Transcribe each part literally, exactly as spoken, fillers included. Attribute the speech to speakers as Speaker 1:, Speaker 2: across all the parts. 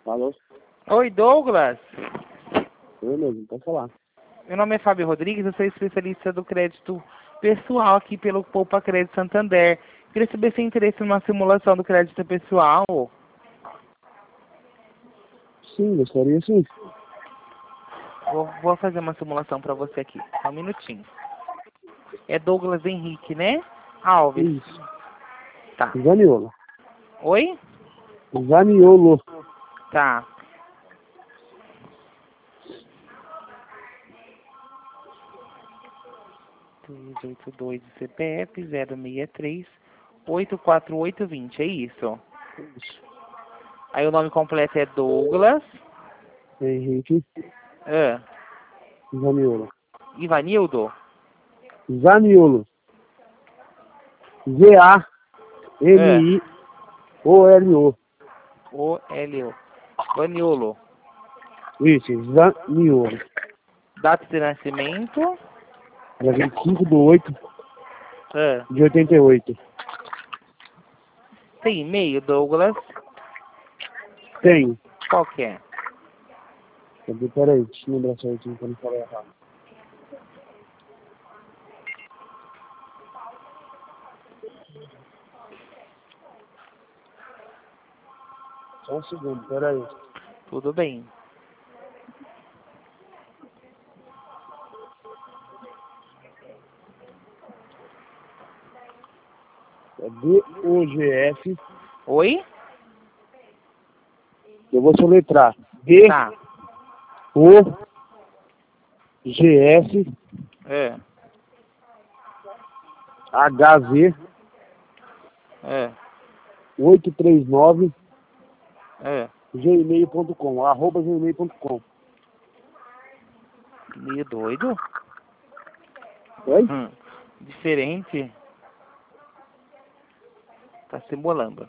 Speaker 1: Alô?
Speaker 2: Oi, Douglas.
Speaker 1: Eu mesmo, pode falar.
Speaker 2: Meu nome é Fábio Rodrigues, eu sou especialista do crédito pessoal aqui pelo Poupa Crédito Santander. Queria saber se tem interesse numa simulação do crédito pessoal.
Speaker 1: Sim, gostaria sim.
Speaker 2: Vou, vou fazer uma simulação para você aqui. Só um minutinho. É Douglas Henrique, né? Alves.
Speaker 1: Isso.
Speaker 2: Tá.
Speaker 1: Zaniolo.
Speaker 2: Oi?
Speaker 1: Zaniolo.
Speaker 2: Tá. dois oito dois C P F zero seis três oito quatro oito dois zero, é isso?
Speaker 1: Isso.
Speaker 2: Aí o nome completo é Douglas
Speaker 1: Henrique.
Speaker 2: ah,
Speaker 1: Zaniolo.
Speaker 2: Ivanildo.
Speaker 1: Zaniolo. Z A N I O L O.
Speaker 2: O L O. Vaniolo.
Speaker 1: Isso, Zaniolo.
Speaker 2: Data de nascimento.
Speaker 1: Dia vinte e cinco de oito
Speaker 2: Ah,
Speaker 1: de oitenta e oito.
Speaker 2: tem e-mail, Douglas?
Speaker 1: Tenho.
Speaker 2: Qual que é?
Speaker 1: Cadê? Peraí, deixa eu lembrar certinho pra não falar errado. Só um segundo, peraí.
Speaker 2: Tudo bem.
Speaker 1: É D O G F.
Speaker 2: Oi?
Speaker 1: Eu vou soletrar. D
Speaker 2: Tá.
Speaker 1: O G F
Speaker 2: É.
Speaker 1: H Z
Speaker 2: É.
Speaker 1: oito três nove
Speaker 2: É.
Speaker 1: gmail ponto com, arroba gmail ponto com.
Speaker 2: Meio doido?
Speaker 1: Oi?
Speaker 2: Hum. Diferente. Tá simulando.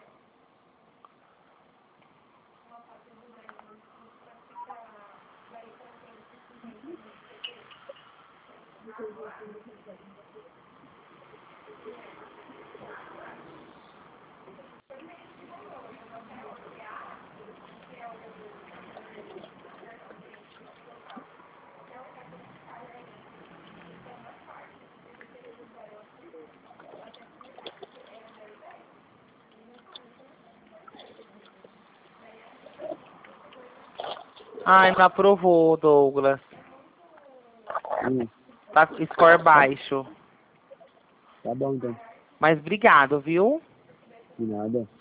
Speaker 2: Ai, não aprovou, Douglas.
Speaker 1: Hum,
Speaker 2: Tá com score baixo.
Speaker 1: tá bom então.
Speaker 2: Mas obrigado, viu?
Speaker 1: De nada.